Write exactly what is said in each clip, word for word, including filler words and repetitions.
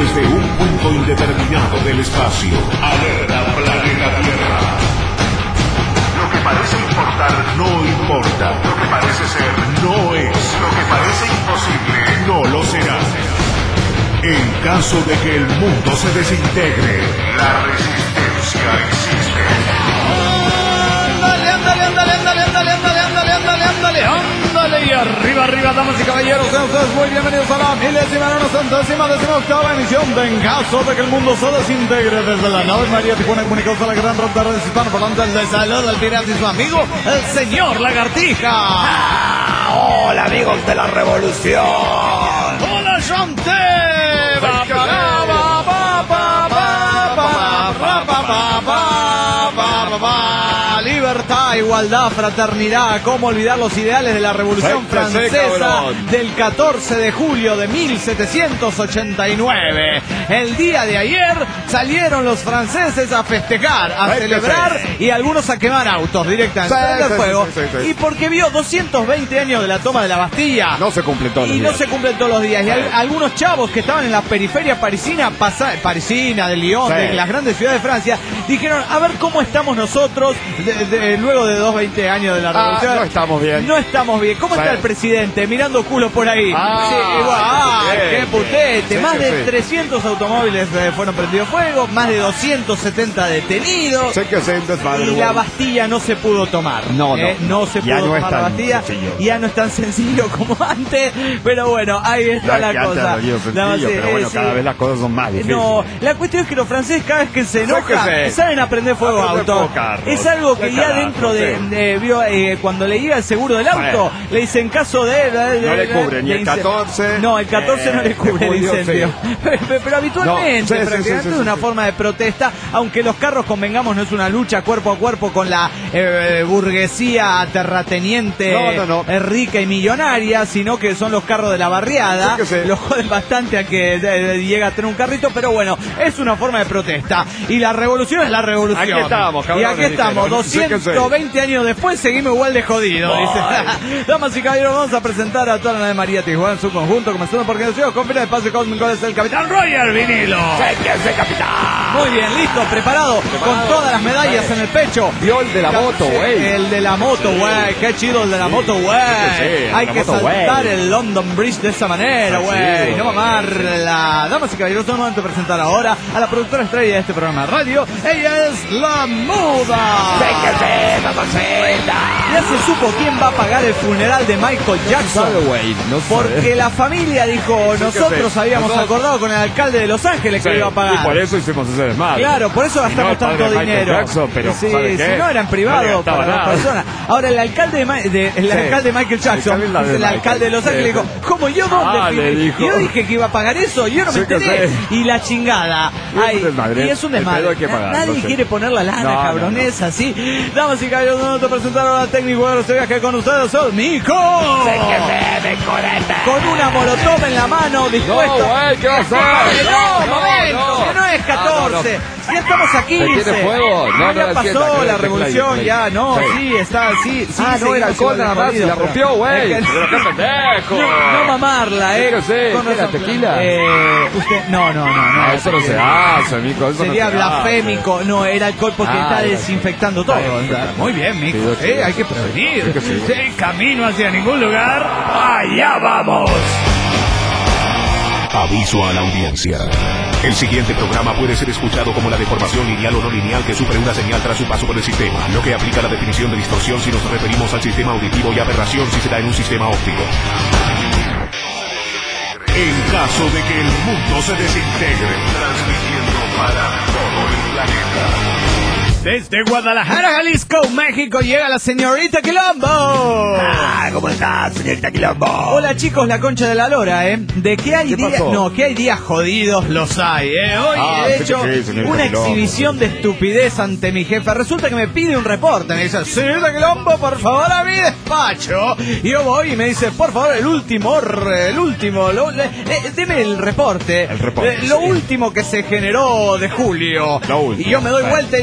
Desde un punto indeterminado del espacio. Alerta planeta Tierra. Lo que parece importar no importa. Lo que parece ser no es. Lo que parece imposible no lo será. En caso de que el mundo se desintegre, la resistencia existe. Ándale, ándale, ándale, ándale, ándale, ándale, ándale, ándale, ándale, ándale, y arriba, arriba, damas y caballeros, sean ustedes muy bienvenidos a la milésima, no centésima, decimoctava emisión de En caso de que el mundo se desintegre desde la nave María Tijuana, comunicados a la gran ronda de hispano parlante, el de salud del pirata y su amigo, el señor Lagartija. Ah, hola amigos de la revolución. Hola Chante. Ba, ba, ba, ba, ba, ba, ba, ba, ba, ba, ba, ba. Libertad, igualdad, fraternidad, cómo olvidar los ideales de la Revolución Francesa del catorce de julio de mil setecientos ochenta y nueve. El día de ayer salieron los franceses a festejar, a celebrar y algunos a quemar autos directamente del fuego. Y porque vio doscientos veinte años de la toma de la Bastilla. No se cumplen todos los Y días. no se cumplen todos los días. Y al- algunos chavos que estaban en la periferia parisina, pasa- parisina, de Lyon, Sí. de las grandes ciudades de Francia, dijeron, a ver cómo estamos nosotros de- de- luego de dos veinte años de la Ah, revolución. no estamos bien. No estamos bien. ¿Cómo Sí. está el presidente? Mirando culo por ahí. Ah, Sí, igual, ah, qué qué bien. putete. Sí, Más que de sí. trescientos automóviles eh, fueron prendidos fuego, más de doscientos setenta detenidos. Sé que se un desmadre, Y güey. la Bastilla no se pudo tomar. No, no. Eh, no se Ya pudo no es tomar la tan Bastilla. sencillo. Ya no es tan sencillo como antes. Pero bueno, ahí está Ya la que antes cosa. era sencillo, Nada más, pero eh, bueno, sí. cada vez las cosas son más difíciles. No, la cuestión es que los franceses cada vez que se enojan que sí. saben aprender fuego a Aprender autos. fuego carros. Es algo que Qué ya carajo, dentro de, sí. de- vio, eh, cuando le llega el seguro del auto, le dicen caso de, de- No de- le cubre ni de el ince- catorce, No, el catorce no eh, le cubre de el julio, incendio. Pero, pero habitualmente, No, sí, sí, prácticamente sí, sí, es una sí. forma de protesta, aunque los carros, convengamos, no es una lucha cuerpo a cuerpo con la eh, burguesía terrateniente No, no, no. eh, rica y millonaria, sino que son los carros de la barriada. Sí que sí. Los joden bastante a que eh, eh, llega a tener un carrito, pero bueno, es una forma de protesta. Y la revolución es la revolución. Aquí estamos, Y cabrones, aquí estamos, dijeron. Sí que sí. doscientos veinte años después, seguimos igual de jodidos. dice. Damas y caballeros, vamos a presentar a toda la nave María Tijuana en su conjunto, comenzando por quien con fines de espacio cósmico, es el capitán Roger Vinilo. Sé que sé, capitán. Muy bien, listo, preparado, con todas las medallas en el pecho. Vio el de la moto, güey. El de la moto, güey. Qué chido el de la moto, güey. sí, el de Hay la que moto, saltar güey. el London Bridge de esa manera, Así güey. es. No mamarla. Damas y caballeros, es momento de presentar ahora a la productora estrella de este programa de radio. Ella es La Muda. Sé que sé, mamacita. Ya se supo quién va a pagar el funeral de Michael Jackson. sabe, güey, no sabe. Porque la familia dijo, Sí, que nosotros sí. habíamos Nosotros- acordado con el alcalde de Los Ángeles que Sí, lo iba a pagar. y por eso hicimos ese desmadre. Claro, por eso Y no gastamos el padre tanto de Michael dinero. Jackson, pero sí, ¿sabe si qué? no era en No privado le gastaba para las nada. personas. Ahora el alcalde de, Ma- de- el Sí. alcalde Michael Jackson, El alcalde de el Michael. alcalde de Los Ángeles Sí. dijo, ¿cómo yo dónde? Ah, le dijo. Yo dije que iba a pagar eso, yo no me Sí que enteré. sí. Y la chingada. Y es Ay, un desmadre. y es un El pedo desmadre. hay que pagarlo, Nadie sí. quiere poner la lana, No, no, cabrones, así. Damas y caballeros, vamos a presentar ahora al técnico de este viaje con ustedes, el Mico. Sé que sé, de coreta. Con una molotov en la mano, dispuesto. No, güey, ¿qué va a hacer? No, No, momento, no. que no es catorce. Ah, no, Ya estamos a quince. ¿Tiene fuego? No, Ah, no, ya es pasó quieta, que la es revolución, play, ya, play. no, Sí. sí, está, sí, sí. Ah, no, seguimos era alcohol igual de nada más y jodidos, la pero- rompió, güey. Es que- Pero qué pendejo. No, no mamarla, eh. Sí, que sí. Con ¿Qué era, razón. tequila? Eh, usted, no, no, no, no. Ah, eso no se hace, mico. Eso Sería no se blasfémico, no, era alcohol porque Ah, está era- desinfectando todo. Está desinfectando. Muy bien, mico, Sí, sí, eh, hay sí, que sí. prevenir. Sí que sí. Sin camino hacia ningún lugar, allá vamos. Aviso a la audiencia. El siguiente programa puede ser escuchado como la deformación lineal o no lineal que sufre una señal tras su paso por el sistema, lo que aplica la definición de distorsión si nos referimos al sistema auditivo y aberración si se da en un sistema óptico. En caso de que el mundo se desintegre, transmitiendo para todo el planeta. Desde Guadalajara, Jalisco, México, llega la señorita Quilombo. Ah, ¿cómo estás, señorita Quilombo? Hola chicos, la concha de la lora, ¿eh? De que hay ¿Qué días, pasó? no, que hay días jodidos, los hay, ¿eh? Hoy Ah, he sí, hecho sí, señorita una Quilombo. exhibición de estupidez ante mi jefa. Resulta que me pide un reporte, me dice, señorita Quilombo, por favor, a mi despacho. Y yo voy y me dice, por favor, el último, r- el último, lo- le- eh, deme el reporte. El reporte, Eh, lo sí. último que se generó de julio. Lo último, Y yo me doy bueno. vuelta y digo, oye,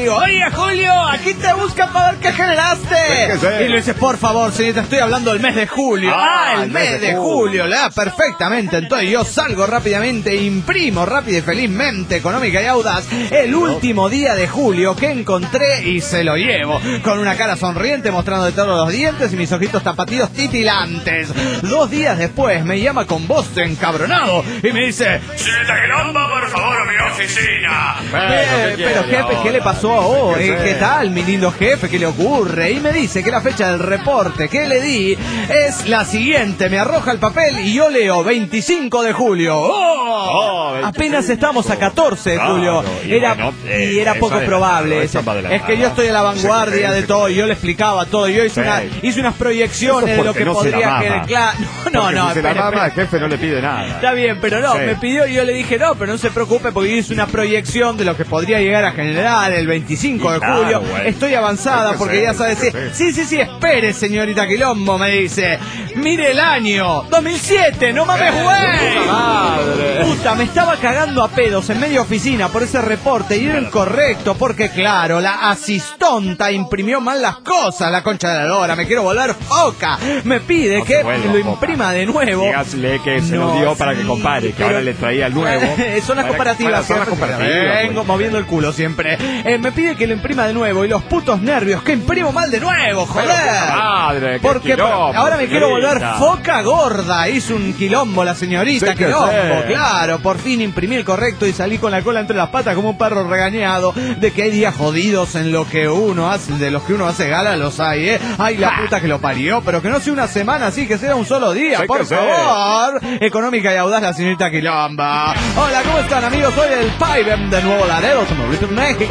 días, Julio. Aquí te buscan para ver qué generaste. Y le dice, por favor, señorita, estoy hablando del mes de julio. Ah, ah el mes, mes de, de julio. julio. Le da perfectamente. Entonces yo salgo rápidamente, imprimo rápido y felizmente, económica y audaz, el último día de julio que encontré y se lo llevo. Con una cara sonriente, mostrando de todos los dientes y mis ojitos tapatíos titilantes. Dos días después me llama con voz encabronado y me dice, señorita Quilombo, por favor, a mi oficina. Bueno, eh, pero jefe, ahora? ¿Qué le pasó a vos? ¿Qué, ¿Qué tal, mi lindo jefe? ¿Qué le ocurre? Y me dice que la fecha del reporte que le di es la siguiente. Me arroja el papel y yo leo veinticinco de julio. ¡Oh! Oh, apenas estamos a catorce de julio. Claro, y era, bueno, eh, y era poco probable. Es, es que yo estoy a la vanguardia de todo. Y yo le explicaba todo. Yo hice, sí. una, hice unas proyecciones de lo que no podría quedar. Claro, no, no, no. Si se la mama, el jefe no le pide nada. Está bien, pero no, sí. me pidió y yo le dije, no, pero no se preocupe porque yo hice una proyección de lo que podría llegar a generar el veinticinco de julio. Claro, estoy avanzada porque ya sabe decir, sí, sí, sí, espere, señorita Quilombo, me dice. Mire el año, dos mil siete, no mames, güey. Madre. Puta, me estaba cagando a pedos en media oficina por ese reporte y era incorrecto porque, claro, la asistonta imprimió mal las cosas, la concha de la lora, me quiero volver foca. Me pide no que lo imprima de nuevo. Dígasle que se no, lo dio para que compare, que pero... ahora le traía el nuevo. Son las comparativas. Son las comparativas. Vengo pues. moviendo el culo siempre. Eh, me pide que lo imprima de nuevo y los putos nervios, que imprimo mal de nuevo, joder. Madre, porque quilombo, ahora me quiero volver foca gorda. Hizo un quilombo la señorita sí, Quilombo, sé. Claro. Por fin imprimí el correcto y salí con la cola entre las patas como un perro regañado de que hay días jodidos en lo que uno hace, de los que uno hace gala, los hay, ¿eh? Ay, la puta que lo parió, pero que no sea una semana así, que sea un solo día, sé por favor. Sé. Económica y audaz la señorita Quilomba. Hola, ¿cómo están, amigos? Soy el Paibem de Nuevo Laredo, Tamaulipas, México.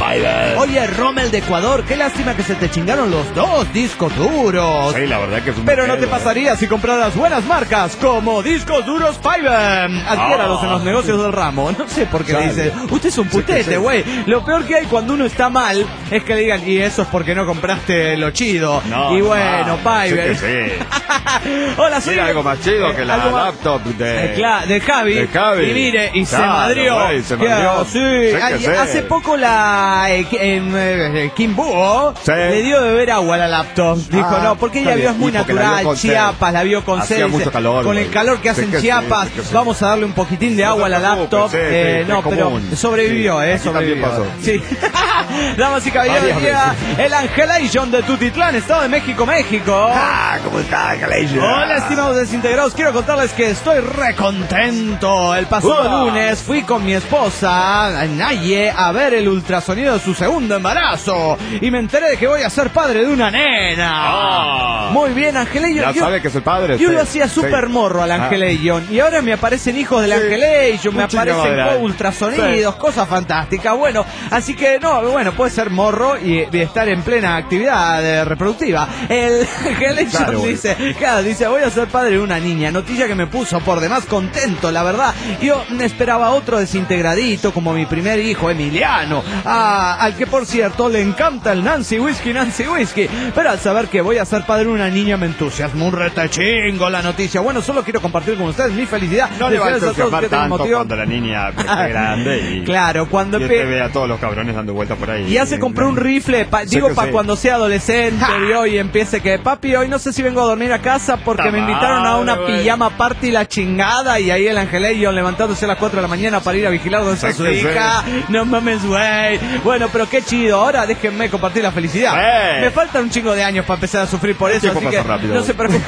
Oye, Rommel de Ecuador, qué lástima que se te chingaron los dos discos duros. Sí, la verdad que es un Pero no te pasaría si compraras buenas marcas como Discos Duros Paibem. Adquiéralos oh. en los negocios del ramo. No sé por qué le dice, usted es un putete, güey. Lo peor que hay cuando uno está mal es que le digan, y eso es porque no compraste lo chido. No, y bueno, Paibem. Sí, sí. Hola, soy... Mira, algo más chido que la laptop de... Eh, claro, de Javi. De Javi. Y mire, y claro, se madrió. Wey, se madrió. Sí, Ay, hace poco la eh, en, eh, Kim Búho sí. le dio de beber agua a la laptop. Dijo, ah, no, porque ella vio es muy natural, la Chiapas, la vio con Hacía mucho calor, con el calor que hace en Chiapas, sí, sí. vamos a darle un poquitín de agua a la laptop. Sí, eh, sí, no, pero común. sobrevivió, sí, eh, sobrevivió. Pasó. Sí. Damas y caballeros, el Angelation de Tutitlán, Estado de México, México. Ah, ¿cómo está, Angelation? Hola, estimados desintegrados, quiero contarles que estoy recontento. El pasado wow. lunes fui con mi esposa, Naye, a ver el ultrasonido de su segundo embarazo. Y me enteré de que voy a ser padre de una nena. Ah. Muy bien, Angelation. Ya yo, sabe que es el padre. Yo sí. lo hacía súper sí. morro al Angelation. Ah. Y ahora me aparecen hijos del sí. Angelation, me aparecen ultrasonidos, sí. cosas fantásticas. Bueno, así que no, bueno, puede ser morro y, y estar en plena actividad eh, reproductiva. El Angelation claro, dice, claro, dice, voy a ser padre de una niña. Noticia que me puso por demás contento, la verdad. Yo esperaba otro desintegradito como mi primer hijo, Emiliano, ah, al que por cierto le encanta el Nancy Whiskey, Nancy Whiskey. Pero al saber que voy a ser padre de una niña me entusiasmó un rete chingo la noticia. Bueno, solo quiero compartir con ustedes mi felicidad. No le va a entusiasmar tanto cuando la niña esté grande y, claro, cuando y te ve a todos los cabrones dando vueltas por ahí. Y ya se compró un rifle, pa, digo para cuando sea adolescente vio, y empiece que, papi, hoy no sé si vengo a dormir a casa porque Ta me invitaron a una wey. pijama party la chingada, y ahí el Angelation levantándose a las cuatro de la mañana para ir a vigilar donde está su hija. Sé. No mames, güey. Bueno, pero qué chido. Ahora déjenme compartir la felicidad. Hey. Me faltan un chingo de años para empezar a sufrir por eso, así que rápido. no se preocupen.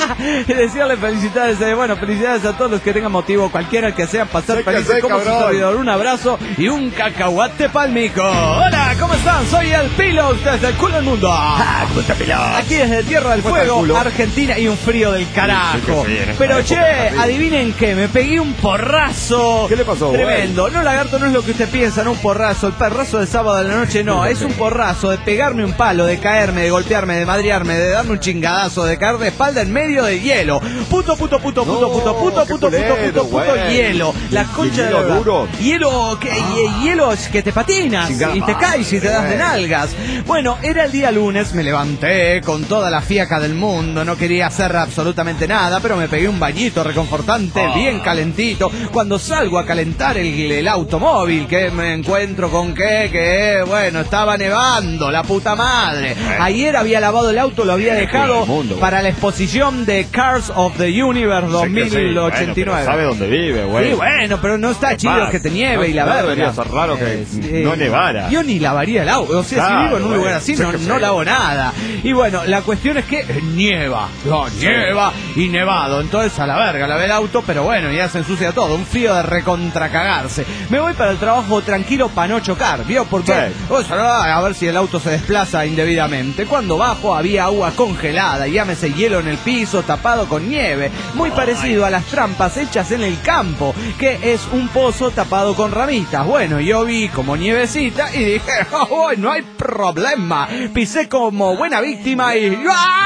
Y decirle felicidades, eh, bueno, felicidades a todos los que tengan motivo, cualquiera que sea, pasar felices como cabrón. Su servidor. Un abrazo y un cacahuate palmico. Hola, ¿cómo están? Soy el Pilo, desde el culo del mundo. Ah, ¿cómo está, Pilo? Aquí desde Tierra del Fuego, Argentina, y un frío del carajo. Sí, sí, sí, Pero che, época, adivinen qué, me pegué un porrazo. ¿Qué le pasó? Tremendo. Wey? No, lagarto, no es lo que usted piensa, no un porrazo. El perrazo del sábado de la noche, no. Es un porrazo de pegarme un palo, de caerme, de golpearme, de madrearme, de darme un chingadazo, de caer de espalda en medio de hielo. Puto, puto, puto, puto, puto, puto, puto, puto, puto, puto, hielo. La concha de la... duro. Hielo, que, hielo es que te patinas y te caes y te das hinchadas de nalgas. Bueno, era el día lunes, me levanté con toda la fiaca del mundo, no quería hacer absolutamente nada, pero me pegué un bañito reconfortante, oh. bien calentito. Cuando salgo a calentar el, el automóvil, que me encuentro con que, que, bueno, estaba nevando, la puta madre. Ayer había lavado el auto, lo había dejado para la exposición de Cars of the Universe dos mil ochenta y nueve. Bueno, sabe dónde vive, güey. Sí, bueno, pero no está chido que te nieve no, y la no, verga. Debería ser raro que eh, no nevara. Yo ni lavaría el auto, o sea, claro, si vivo en un lugar así, no, no lavo nada. Y bueno, la cuestión es que nieva, no, nieva y nevado. Entonces a la verga lavé el auto, pero bueno, ya se ensucia todo. Un frío de recontracagarse. Me voy para el trabajo tranquilo para no chocar, ¿vio? Porque sí. pues, a ver si el auto se desplaza indebidamente. Cuando bajo había agua congelada, llámese hielo en el piso, tapado con nieve. Muy parecido a las trampas hechas en el campo, que es un pozo tapado con ramitas. Bueno, yo vi como nievecita y dije, oh, no hay problema. Pisé como buena víctima y...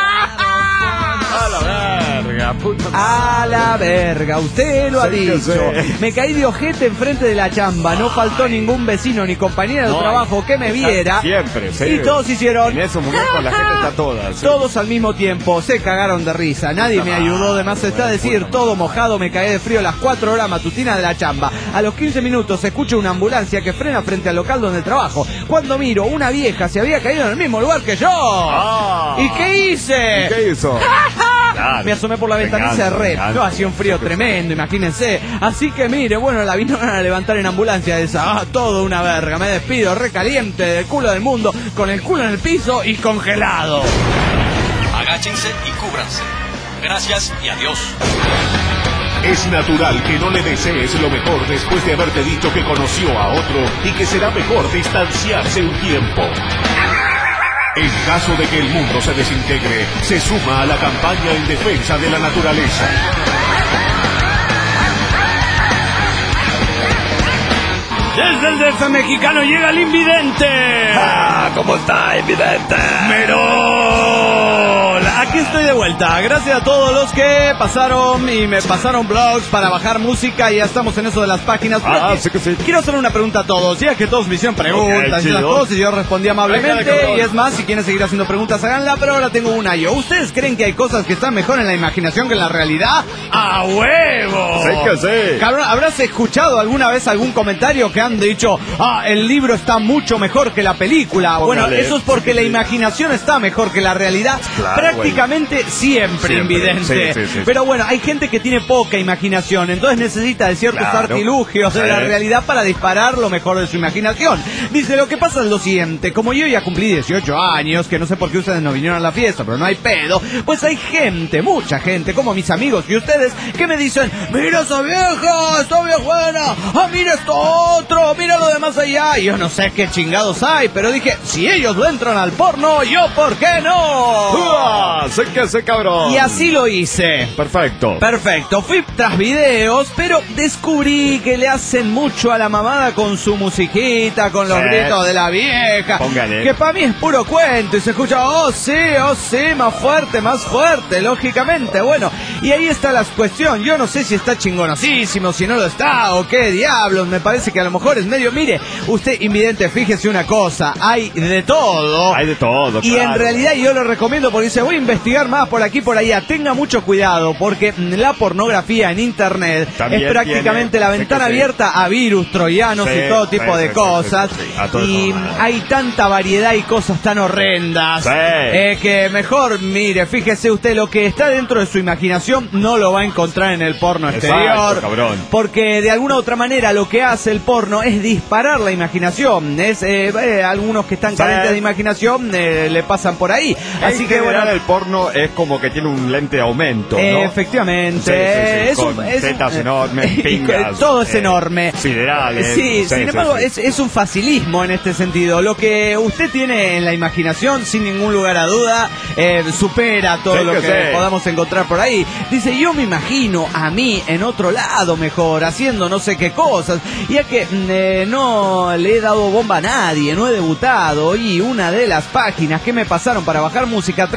A la verga, puta A la verga, usted lo ha dicho. Me caí de ojete enfrente de la chamba. No faltó ningún vecino ni compañero de no, trabajo que me viera. Siempre, sí. Y todos hicieron... En esos momentos la gente está toda. Sí. Todos al mismo tiempo. Se cagaron de risa. Nadie me ayudó. De más está decir, todo mojado. Me caí de frío las cuatro horas matutinas de la chamba. A los quince minutos se escucha una ambulancia que frena frente al local donde trabajo. Cuando miro, una vieja se había caído en el mismo lugar que yo. Ah. ¿Y qué hice? ¿Y qué hizo? Claro, me asomé por la ventana y cerré. No, hacía un frío tremendo, imagínense. Así que mire, bueno, la vinieron a levantar en ambulancia esa. Ah, todo una verga. Me despido, recaliente, del culo del mundo, con el culo en el piso y congelado. Agáchense y cúbranse. Gracias y adiós. Es natural que no le desees lo mejor después de haberte dicho que conoció a otro y que será mejor distanciarse un tiempo. En caso de que el mundo se desintegre, se suma a la campaña en defensa de la naturaleza. Desde el D F mexicano llega el invidente. Ah, ¿cómo está, invidente? Merol. Aquí estoy de vuelta. Gracias a todos los que pasaron y me pasaron blogs para bajar música. Y ya estamos en eso de las páginas. Ah, sí que sí. Quiero hacer una pregunta a todos. Ya que todos me hicieron preguntas okay, y las cosas y yo respondí amablemente. Y es más, si quieren seguir haciendo preguntas, háganla. Pero ahora tengo una yo. ¿Ustedes creen que hay cosas que están mejor en la imaginación que en la realidad? ¡A huevo! Sí que sí. Cabrón, ¿habrás escuchado alguna vez algún comentario que han dicho, ah, el libro está mucho mejor que la película? Póngale. Bueno, eso es porque la imaginación está mejor que la realidad. Claro, prácticamente güey. siempre, siempre, invidente. Sí, sí, sí, Pero bueno, hay gente que tiene poca imaginación, entonces necesita de ciertos claro. artilugios sí. de la realidad para disparar lo mejor de su imaginación. Dice, lo que pasa es lo siguiente, como yo ya cumplí dieciocho años, que no sé por qué ustedes no vinieron a la fiesta, pero no hay pedo, pues hay gente, mucha gente, como mis amigos y ustedes, que me dicen, mira esa vieja, está bien buena, ah, mira esto otro, mira lo demás allá. Y yo no sé qué chingados hay, pero dije, si ellos lo entran al porno, yo ¿por qué no? ¡Uah! Sé que sé, cabrón. Y así lo hice. Perfecto. Perfecto. Fui tras videos, pero descubrí que le hacen mucho a la mamada con su musiquita, con los sí. gritos de la vieja. Póngale. Que para mí es puro cuento y se escucha, oh sí, oh sí, más fuerte, más fuerte, lógicamente. Bueno, y ahí está la cuestión. Yo no sé si está chingonosísimo, si no lo está, o qué diablos. Me parece que a lo mejor es medio, mire, usted invidente, fíjese una cosa, hay de todo. Hay de todo, Y claro. en realidad yo lo recomiendo porque dice, voy a investigar más por aquí, por allá. Tenga mucho cuidado porque la pornografía en internet también es prácticamente tiene, la ventana abierta sí. a virus, troyanos sí, y todo tipo sí, de sí, cosas. Sí, sí, sí. Y eso. hay tanta variedad y cosas tan horrendas sí. eh, que mejor, mire, fíjese usted, lo que está dentro de su imaginación no lo va a encontrar en el porno exterior. Exacto, cabrón. Porque de alguna u otra manera lo que hace el porno es disparar la imaginación. Es eh, eh, algunos que están sí. carentes de imaginación eh, le pasan por ahí. En Así que bueno, el porno es como que tiene un lente de aumento, ¿no? Eh, efectivamente. Sí, sí, sí. Es Con un, es tetas un, enormes, pingas, todo es eh, enorme. Siderales. Sí, sí, sin embargo, sí, sí. Es, es un facilismo en este sentido. Lo que usted tiene en la imaginación, sin ningún lugar a duda, eh, supera todo sí, lo que, que sí. podamos encontrar por ahí. Dice, yo me imagino a mí en otro lado mejor, haciendo no sé qué cosas. Ya que eh, no le he dado bomba a nadie, no he debutado. Y una de las páginas que me pasaron para bajar música trae un correo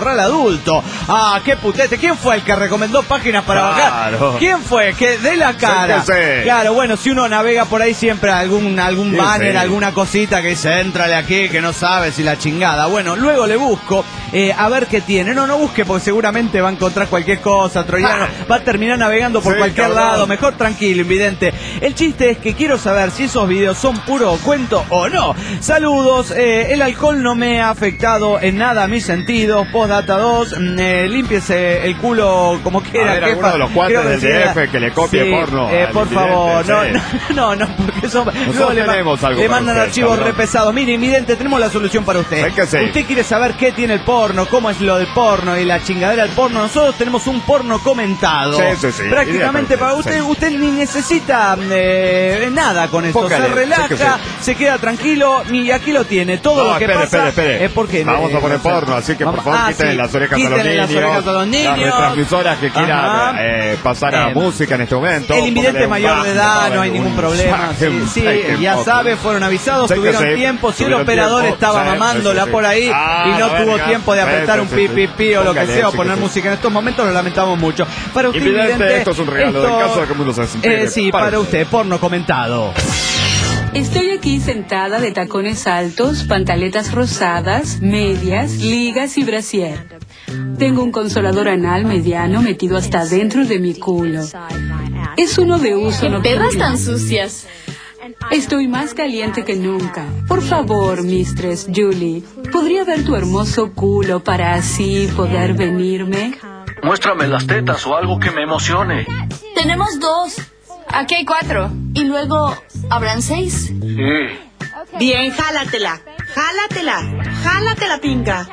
Corral Adulto. Ah, qué putete. ¿Quién fue el que recomendó páginas para Claro. bajar? ¿Quién fue? Que dé la cara. Sí, que sí. Claro, bueno, si uno navega por ahí siempre algún, algún Sí, banner, sí. alguna cosita que dice, éntrale aquí, que no sabe si la chingada. Bueno, luego le busco eh, a ver qué tiene. No, no busque porque seguramente va a encontrar cualquier cosa, troyano. Va a terminar navegando por Sí, cualquier cabrón. lado. Mejor tranquilo, invidente. El chiste es que quiero saber si esos videos son puro cuento o no. Saludos, eh, el alcohol no me ha afectado en nada a mis sentidos. Postdata dos, mm, eh, límpiese el culo como quiera. A ver, jefa. alguno de los cuates Creo del sí D era- F que le copie sí, porno eh, al por invidente, favor, no, sí. no, no, no, porque eso luego le, ma- tenemos algo le para mandan usted, archivos cabrón. re pesados. Mire, invidente, tenemos la solución para usted. Hay que sí. Usted quiere saber qué tiene el porno, cómo es lo del porno y la chingadera del porno. Nosotros tenemos un porno comentado. Sí, sí, sí. Prácticamente Idea para para usted, usted, sí. usted ni necesita eh, nada con esto. Póngale, se relaja, sí que sí. se queda tranquilo y aquí lo tiene. Todo No, lo que espere, pasa espere, espere. es porque Vamos a poner porno, así que por Vamos- favor ah, quiten sí. las orejas a los Quítenle niños. las orejas a los niños. Las retransmisoras que quieran Ajá. eh, pasar a Eh, música en este momento. El invidente póngale un mayor de edad, bajo, no hay un ningún problema. Sí, bajen, sí, bajen ya poco. sabe, fueron avisados, Sé que tuvieron sí, tiempo. Si el tuvieron operador tiempo, estaba sí, mamándola sí, sí. por ahí Ah, y no la tuvo verga. tiempo de Sí, apretar sí, un sí, pi, sí. pi, pi o lo que Póngale, sea, o sí, poner que sí. música en estos momentos, lo lamentamos mucho. Para usted, Invidente, invidente, esto es un regalo del caso de que el mundo se desintegre. eh, sí, Para para usted. usted, porno comentado. Estoy aquí sentada de tacones altos, pantaletas rosadas, medias, ligas y brasier. Tengo un consolador anal mediano metido hasta dentro de mi culo. Es uno de uso ¡Qué perras nocturno. tan sucias! Estoy más caliente que nunca. Por favor, Mistress Julie, ¿podría ver tu hermoso culo para así poder venirme? Muéstrame las tetas o algo que me emocione. Tenemos dos. Aquí hay cuatro. Y luego, ¿habrán seis? Sí. Bien, jálatela, jálatela, jálatela, pinga.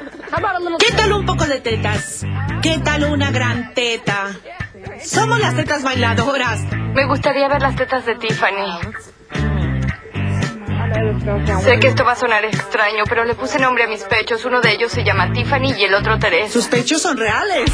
¿Qué tal un poco de tetas? ¿Qué tal una gran teta? Somos las tetas bailadoras. Me gustaría ver las tetas de Tiffany. Sé que esto va a sonar extraño, pero le puse nombre a mis pechos. Uno de ellos se llama Tiffany y el otro Teresa. Sus pechos son reales.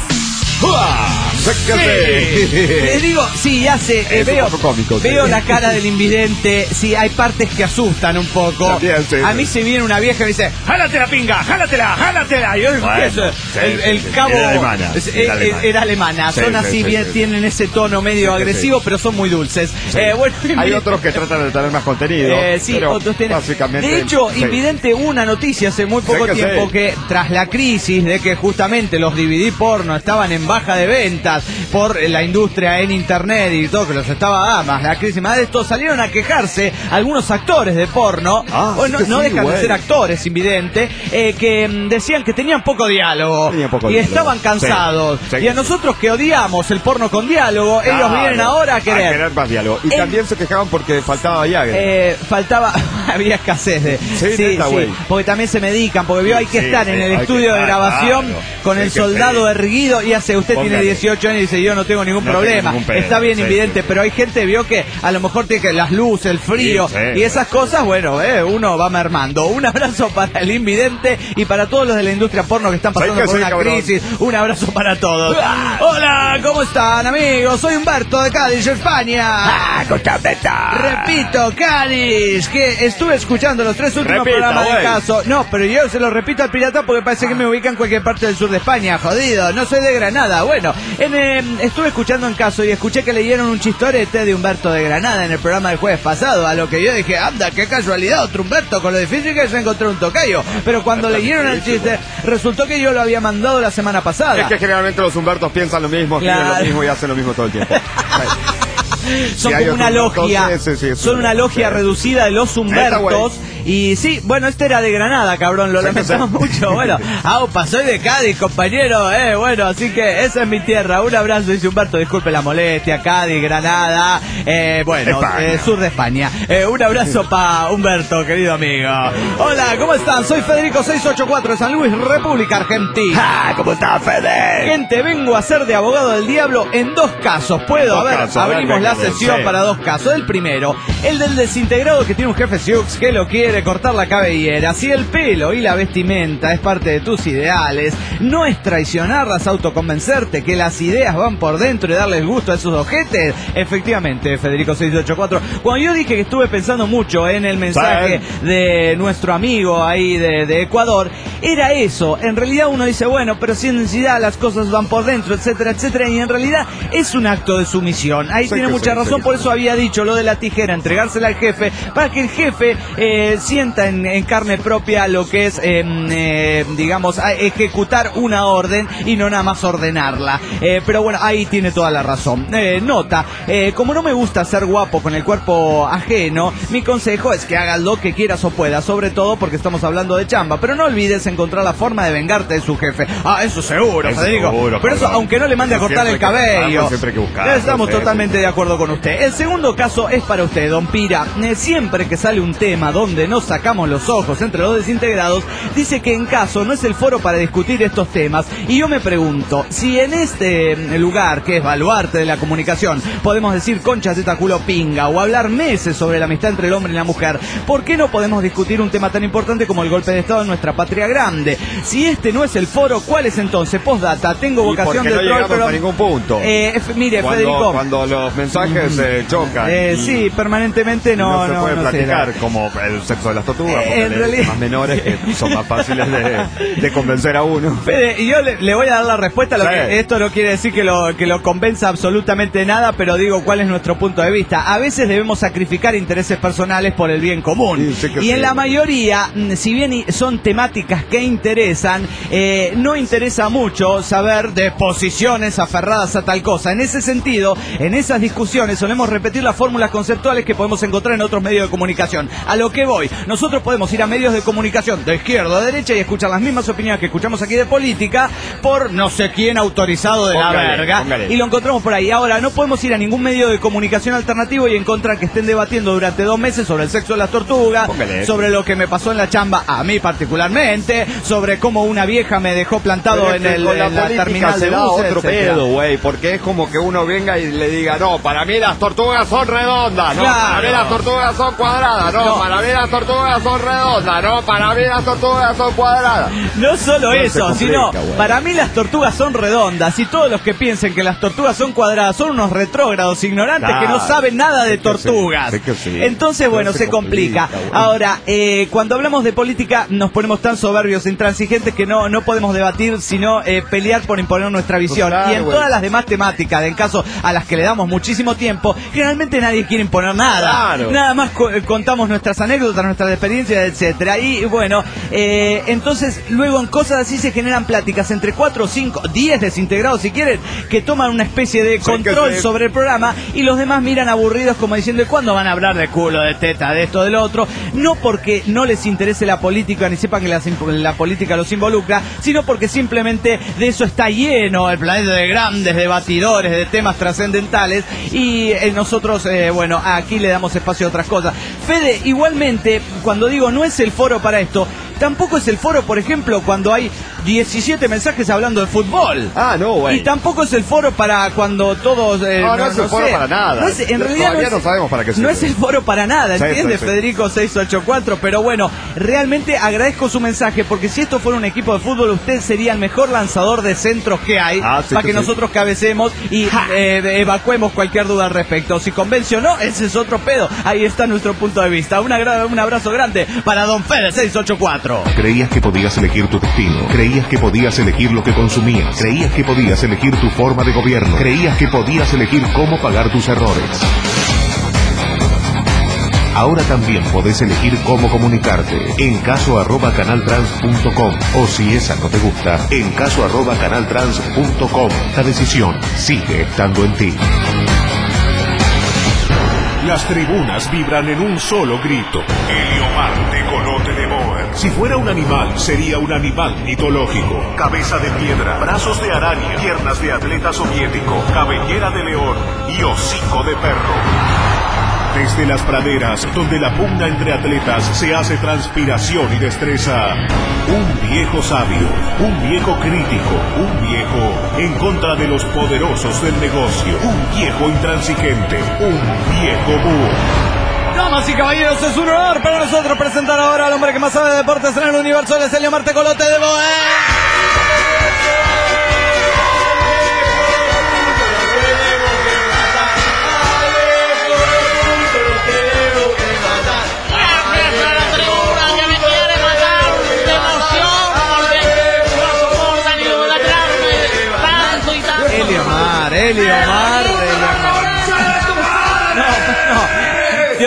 Le digo, sí, ya sé, eh, Es un veo, poco cómico, sí. veo la cara del invidente, sí, hay partes que asustan un poco. También, sí, a sí. mí se viene una vieja y me dice, jálate la pinga, jálatela, jálatela. Y yo digo, Bueno, ¿qué es? sí, el, el sí, sí. cabo Era alemana, es- era eh, alemana. era alemana. Sí, Son sí, así, sí, bien, sí. tienen ese tono medio Sí, sí, agresivo, sí. pero son muy dulces. Eh, bueno, Hay invidente- otros que tratan de tener más contenido. Eh, sí, pero otros tienen. básicamente. De hecho, sí. Invidente, hubo una noticia hace muy poco Sí que tiempo sí. que tras la crisis de que justamente los D V D porno estaban en baja de ventas por la industria en internet y todo, que los estaba más la crisis más de esto, salieron a quejarse algunos actores de porno, Ah, bueno, sí que no sí, dejan de bueno. ser actores, Invidente, eh, que mm, decían que tenían poco diálogo Tenían poco y diálogo. estaban cansados. Sí, sí. Y a nosotros que odiamos el porno con diálogo, ellos Claro, vienen ahora a querer. A querer más diálogo. Y Eh, también se quejaban porque faltaba Viagra. Eh, faltaba, había escasez de. Sí, neta, güey. porque también se medican, porque vio, hay que Sí, estar sí, en el hay que estudio de estar, grabación claro. con Sí, el que soldado sí. erguido y hace, usted tiene Póngale. dieciocho años y dice, yo no tengo ningún No problema. tengo ningún pedo. Está bien, Sí, invidente, sí. pero hay gente, vio que a lo mejor tiene que las luces, el frío Sí, sí, y esas sí. cosas, bueno, eh, uno va mermando. Un abrazo para el invidente y para todos los de la industria porno que están pasando que por sí, una cabrón. crisis. Un abrazo para todos. Hola, ¿cómo están, amigos? Soy Humberto de Cádiz, España. ¡Ah, Repito, Cádiz, que estuve escuchando los tres últimos Repita, programas de güey. caso. No, pero yo se lo repito al pirata porque parece que me ubica en cualquier parte del sur de España, jodido. No soy de Granada. Bueno, en, eh, estuve escuchando en caso y escuché que leyeron un chistorete de Humberto de Granada en el programa del jueves pasado, a lo que yo dije, anda, qué casualidad, otro Humberto, con lo difícil que es encontrar un tocayo. Pero cuando leyeron el chiste, resultó que yo lo había mandado la semana pasada. Es que generalmente los Humbertos piensan lo mismo, Claro. escriben lo mismo y hacen lo mismo todo el tiempo. Son Sí, hay como una otros Humbertos, logia, sí, sí, sí, son una logia sí. reducida de los Humbertos. Y sí, bueno, este era de Granada, cabrón, lo Sí, lamentamos sí. mucho. Bueno, aupa, soy de Cádiz, compañero, eh, bueno, así que esa es mi tierra. Un abrazo, dice Humberto, disculpe la molestia, Cádiz, Granada, eh, bueno, España. eh, sur de España. Eh, un abrazo para Humberto, querido amigo. Hola, ¿cómo están? Soy Federico seiscientos ochenta y cuatro de San Luis, República Argentina. ¡Ah, cómo está, Fede! Gente, vengo a ser de abogado del diablo en dos casos. Puedo, Dos a ver, casos, a ver, abrimos venga, la sesión sí. para dos casos. El primero, el del desintegrado que tiene un jefe Siux que lo quiere cortar la cabellera. Si el pelo y la vestimenta es parte de tus ideales, no es traicionarlas, autoconvencerte que las ideas van por dentro y darles gusto a esos ojetes. Efectivamente, Federico seiscientos ochenta y cuatro, Cuando yo dije que estuve pensando mucho en el mensaje de nuestro amigo ahí de, de Ecuador, era eso. En realidad uno dice, bueno, pero si en necesidad las cosas van por dentro, etcétera, etcétera, y en realidad es un acto de sumisión. Ahí sí tiene mucha sí, razón, sí, por eso había dicho lo de la tijera, entregársela al jefe, para que el jefe eh, sienta en, en carne propia lo que es, eh, eh, digamos, ejecutar una orden y no nada más ordenarla. Eh, pero bueno, ahí tiene toda la razón. Eh, nota, eh, como no me gusta ser guapo con el cuerpo ajeno, mi consejo es que hagas lo que quieras o puedas, sobre todo porque estamos hablando de chamba, pero no olvides encontrar la forma de vengarte de su jefe. Ah, eso seguro, eso Federico. Seguro, pero eso, aunque no le mande a cortar el cabello. Que, que buscar, estamos no sé, totalmente de acuerdo con usted. El segundo caso es para usted, don Pira. Eh, siempre que sale un tema donde nos sacamos los ojos entre los desintegrados, dice que en caso no es el foro para discutir estos temas. Y yo me pregunto, si en este lugar, que es baluarte de la comunicación, podemos decir concha, teta, culo, pinga, o hablar meses sobre la amistad entre el hombre y la mujer, ¿por qué no podemos discutir un tema tan importante como el golpe de Estado en nuestra patria grande? Si este no es el foro, ¿cuál es entonces? Postdata, tengo vocación de no troll, pero... a ningún punto. Eh, f- mire, cuando, Federico... Cuando los mensajes se eh, chocan. Eh, sí, permanentemente no... No se no, puede no platicar sé, como el sexo de las tortugas, eh, porque en hay realidad... temas menores que son más fáciles de, de convencer a uno. Fede, y yo le, le voy a dar la respuesta a lo sí. que esto no quiere decir que lo, que lo convenza absolutamente nada, pero digo cuál es nuestro punto de vista. A veces debemos sacrificar intereses personales por el bien común. Sí, sí y en sí. la mayoría, si bien son temáticas que interesan, eh, no interesa mucho saber de posiciones aferradas a tal cosa. En ese sentido, en esas discusiones solemos repetir las fórmulas conceptuales que podemos encontrar en otros medios de comunicación. A lo que voy, nosotros podemos ir a medios de comunicación de izquierda a derecha y escuchar las mismas opiniones que escuchamos aquí de política por no sé quién autorizado de póngale, la verga póngale. Y lo encontramos por ahí. Ahora, no podemos ir a ningún medio de comunicación alternativo y encontrar que estén debatiendo durante dos meses sobre el sexo de las tortugas, póngale. Sobre lo que me pasó en la chamba a mí particularmente, sobre cómo una vieja me dejó plantado en, el, la en la terminal de buses, otro etcétera. pedo, güey, porque es como que uno venga y le diga, no, para mí las tortugas son redondas, no, claro. Para mí las tortugas son cuadradas, no, no, para mí las tortugas son redondas, no, para mí las tortugas son cuadradas. No solo no eso, complica, sino, güey. Para mí las tortugas son redondas y todos los que piensen que las tortugas son cuadradas son unos retrógrados ignorantes claro. que no saben nada de tortugas. Sí, sí, sí. Entonces, bueno, se, se complica. complica Ahora, eh, cuando hablamos de política nos ponemos tan soberbios e intransigentes que no, no podemos debatir, sino eh, pelear por imponer nuestra visión. Claro, y en güey. Todas las demás temáticas, en caso a las que le damos muchísimo tiempo, generalmente nadie quiere imponer nada. Claro. Nada más co- contamos nuestras anécdotas, nuestras experiencias, etcétera. Y bueno, eh, entonces luego en cosas así se generan pláticas entre cuatro, cinco, diez desintegrados si quieren, que toman una especie de control sí, sí. sobre el programa y los demás miran aburridos como diciendo ¿y cuándo van a hablar de culo, de teta, de esto, de lo otro? No porque no les interese la política ni sepan que la, la política los involucra, sino porque simplemente de eso está lleno el planeta, de grandes debatidores de temas trascendentales y eh, nosotros, eh, bueno, aquí le damos espacio a otras cosas. Fede, igualmente, cuando digo no es el foro para esto, tampoco es el foro, por ejemplo, cuando hay diecisiete mensajes hablando de fútbol. Ah, no, güey. Y tampoco es el foro para cuando todos... Eh, no, no, no es el no foro sé. para nada. No es, en no, realidad todavía no, no es, sabemos para qué sirve. No es el foro para nada, sí, ¿entiendes, sí, sí. Federico seis ocho cuatro? Pero bueno, realmente agradezco su mensaje, porque si esto fuera un equipo de fútbol, usted sería el mejor lanzador de centros que hay, ah, sí, para sí, que sí. nosotros cabecemos y eh, evacuemos cualquier duda al respecto. Si convence o no, ese es otro pedo. Ahí está nuestro punto de vista. Una gra- un abrazo grande para don Fede seis ocho cuatro. Creías que podías elegir tu destino. Creías que podías elegir lo que consumías. Creías que podías elegir tu forma de gobierno. Creías que podías elegir cómo pagar tus errores. Ahora también podés elegir cómo comunicarte. En caso arroba canaltrans punto com. O si esa no te gusta, en caso arroba canaltrans punto com. La decisión sigue estando en ti. Las tribunas vibran en un solo grito. Heliomarte Colote de Boer. Si fuera un animal, sería un animal mitológico. Cabeza de piedra, brazos de araña, piernas de atleta soviético, cabellera de león y hocico de perro. Desde las praderas, donde la pugna entre atletas se hace transpiración y destreza, un viejo sabio, un viejo crítico, un viejo en contra de los poderosos del negocio, un viejo intransigente, un viejo búho. Damas y caballeros, es un honor para nosotros presentar ahora al hombre que más sabe de deportes en el universo, de Heliomarte Colote de Boer.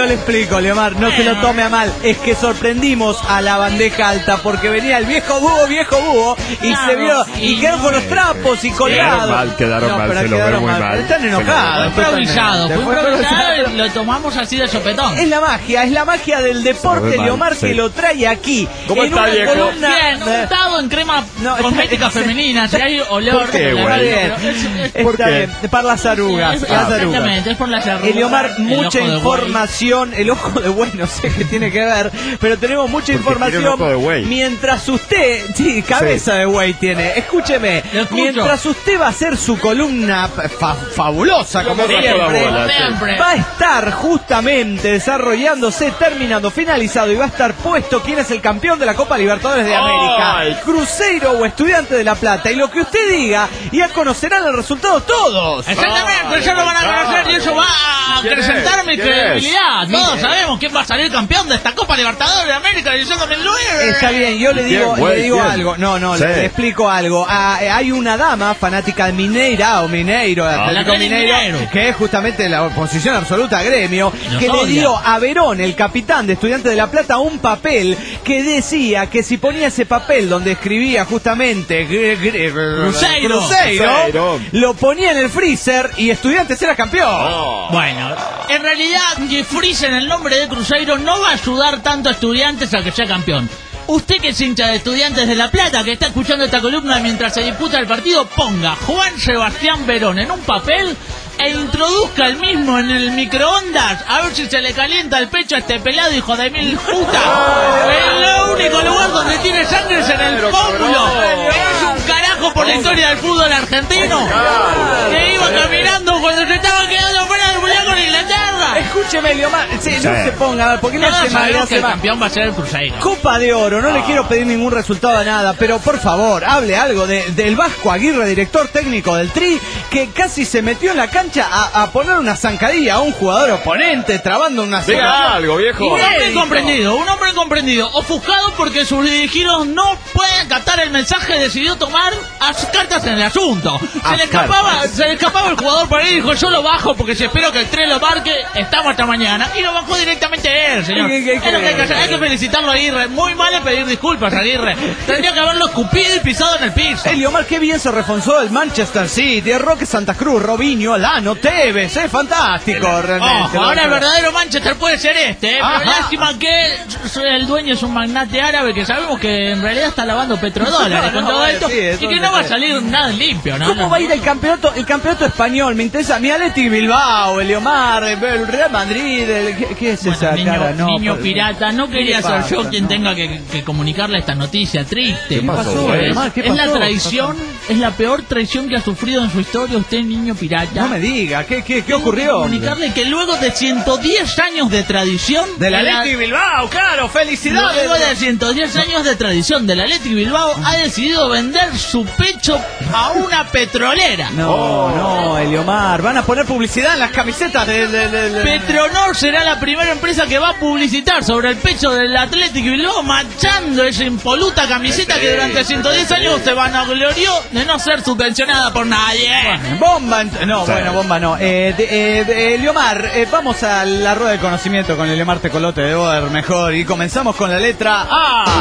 le explico, Leomar, no se lo tome a mal. Es que sorprendimos a la bandeja alta porque venía el viejo búho, viejo búho, y claro, se vio, y, y quedaron con los trapos y colgados. Quedaron mal, quedaron no, mal, se lo quedaron ve muy mal. mal. Están enojados. Fue improvisado, fue improvisado y lo tomamos así de sopetón. Es la magia, es la magia del deporte, Leomar, sí. que lo trae aquí. ¿Cómo en está, una viejo? columna... Bien, untado en crema no, cosmética femenina, si hay olor. ¿Por qué, güey? Bien. Es, es, ¿Por qué? Para las arrugas. Es, las arrugas. Exactamente, es por las arrugas. Leomar, mucha el información. El ojo de buey, no sé qué tiene que ver, pero tenemos mucha Porque información. tiene un ojo de buey. Mientras usted, sí, cabeza sí. de buey tiene. Escúcheme, mientras usted va a hacer su columna fa fabulosa, como siempre, bola, siempre, va a estar justamente desarrollándose, terminando, finalizado, y va a estar puesto quién es el campeón de la Copa Libertadores de América. Ay. Cruzeiro o Estudiante de La Plata. Y lo que usted diga, ya conocerán el resultado todos. Exactamente, ya lo van a conocer y eso va a acrecentar mi credibilidad. Todos sabemos quién va a salir campeón de esta Copa Libertadores de América de edición dos mil nueve. Está bien, yo le digo, bien, le digo bien. algo. No, no, sí. le, le explico algo. Ah, hay una dama fanática de Mineira o Mineiro, de Atlético ah, Mineiro, Mineiro, que es justamente la oposición absoluta a Gremio, que odia. le dio a Verón, el capitán de Estudiantes de La Plata, un papel que decía que si ponía ese papel donde escribía justamente Cruzeiro, Cruzeiro, lo ponía en el freezer y Estudiantes era campeón. Oh. Bueno, en realidad que frisen el nombre de Cruzeiro no va a ayudar tanto a Estudiantes a que sea campeón. Usted que es hincha de Estudiantes de La Plata, que está escuchando esta columna mientras se disputa el partido, ponga Juan Sebastián Verón en un papel e introduzca el mismo en el microondas a ver si se le calienta el pecho a este pelado hijo de mil puta. El único lugar donde tiene sangre es en el pómulo. Es un carajo por la historia del fútbol argentino que iba caminando cuando se estaba quedando fuera del mundial con Inglaterra. Escúcheme, Leomar, sí, Sí. no se ponga, a ver, porque no Todos se me sabemos que el hace campeón va a ser el Cruzeiro. Copa de Oro, no le quiero pedir ningún resultado a nada, pero por favor, hable algo de, del Vasco Aguirre, director técnico del Tri, que casi se metió en la cancha a, a poner una zancadilla a un jugador oponente, trabando una Diga zancadilla. algo, viejo. Un hombre incomprendido, un hombre incomprendido, ofuscado porque sus dirigidos no pueden captar el mensaje, decidió tomar las cartas en el asunto. Se le escapaba, se le escapaba el jugador por ahí y dijo, yo lo bajo porque si espero que el tren lo marque, estamos hasta mañana. Y lo bajó directamente él, señor. ¿Qué, qué, qué, es lo que hay que hacer, hay que felicitarlo a Aguirre. Muy mal en pedir disculpas, Aguirre. Tendría que haberlo escupido y pisado en el piso. Eliomar, qué bien se reforzó el Manchester City, el Roque Santa Cruz, Robinho, Alano, Tevez, es fantástico realmente. Ojo, ahora el verdadero Manchester puede ser este, ¿eh? Ajá. Pero lástima que el dueño es un magnate árabe que sabemos que en realidad está lavando petrodólares No, con no, todo bueno, esto sí, eso y que es no va a verdad. salir nada limpio, ¿no? ¿Cómo no, va a ir el campeonato, el campeonato español? Me interesa, mi Athletic Bilbao, el Eliomar, el Real Madrid, el, ¿qué, qué es Bueno, esa niño, cara? No, niño por- pirata, no quería ¿Qué ser pasa? yo quien No. tenga que, que comunicarle esta noticia triste. ¿Qué pasó, Es- Eliomar? ¿Qué es la pasó? traición, es la peor traición que ha sufrido en su historia usted, niño pirata. No me diga, ¿qué, qué, qué Tengo que ocurrió? comunicarle que luego de ciento diez años de tradición Del de la- Athletic Bilbao, claro, felicidades. Luego de ciento diez años de tradición del Athletic Bilbao, ha decidido vender su pecho a una petrolera. No, no, Eliomar, van a poner publicidad en las camisetas del... del- del- del- Petronor será la primera empresa que va a publicitar sobre el pecho del Athletic Bilbao, manchando esa impoluta camiseta que durante ciento diez años se vanaglorió de no ser subvencionada por nadie. Bomba, ent- no, bueno, bomba no. Eh, de, eh, de- Eliomar, eh, vamos a la rueda de conocimiento con Eliomar Tecolote de Boder mejor y comenzamos con la letra A.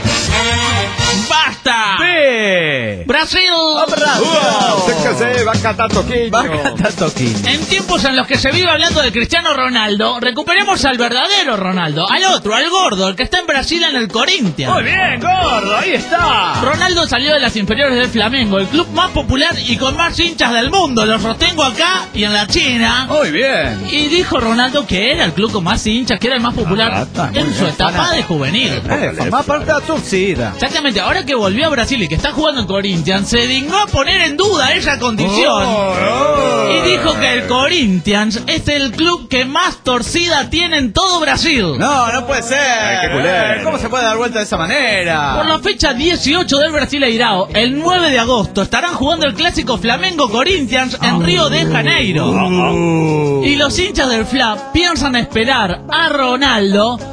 ¡Basta! B. Brasil. Séquese, va a catar toquillo. Va a catar toquín. En tiempos en los que se vive hablando de Cristiano Ronaldo, recuperemos al verdadero Ronaldo, al otro, al gordo, el que está en Brasil en el Corinthians. Muy bien, gordo, ahí está. Ronaldo salió de las inferiores del Flamengo, el club más popular y con más hinchas del mundo. Los sostengo acá y en la China. Muy bien. Y dijo Ronaldo que era el club con más hinchas, que era el más popular Ah, está, en muy su bien. etapa Fanático. de juvenil. Eh, formá parte de la torcida. Exactamente, ahora que volvió a Brasil y que está jugando en Corinthians, se dignó a poner en duda esa condición. Oh, Y dijo que el Corinthians es el club que más torcida tiene en todo Brasil. No, no puede ser. Ay, qué culero. ¿Cómo se puede dar vuelta de esa manera? Por la fecha dieciocho del Brasileirao, el nueve de agosto, estarán jugando el clásico Flamengo-Corinthians en Río de Janeiro. Y los hinchas del Fla piensan esperar a Ronaldo